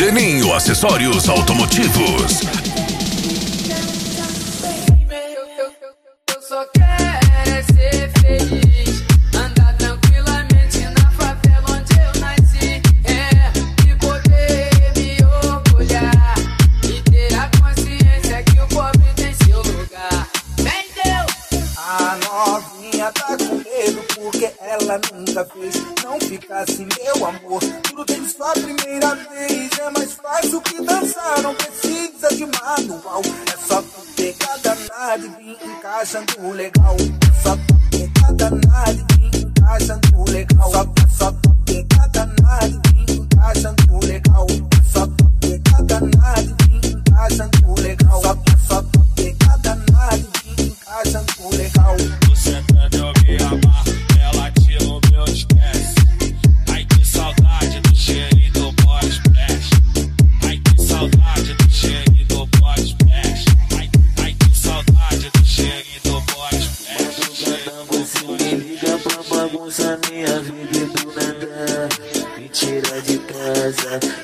Geninho Acessórios Automotivos. Eu só quero é ser feliz, andar tranquilamente na favela onde eu nasci, e poder me orgulhar e ter a consciência que o pobre tem seu lugar. Vem Deus! A novinha tá com medo porque ela nunca fez. Não fica assim, meu amor, tudo tem sua primeira vez. É mais fácil que dançar, não precisa de manual. É só tu pegar danado e vir encaixando legal. É só tu pegar danado e vir encaixando legal. Só tu pegar danado e vir encaixando legal. É só tu pegar danado e vir encaixando legal. Só tu pegar danado e vir encaixando legal. Você pede eu me amar, ela tira o meu estresse. Ai que saudade do cheirinho do body splash. Ai que saudade do cheirinho do body splash. Ai que saudade do cheirinho do body splash. Você me liga pra bagunçar minha vida e do nada me tira de casa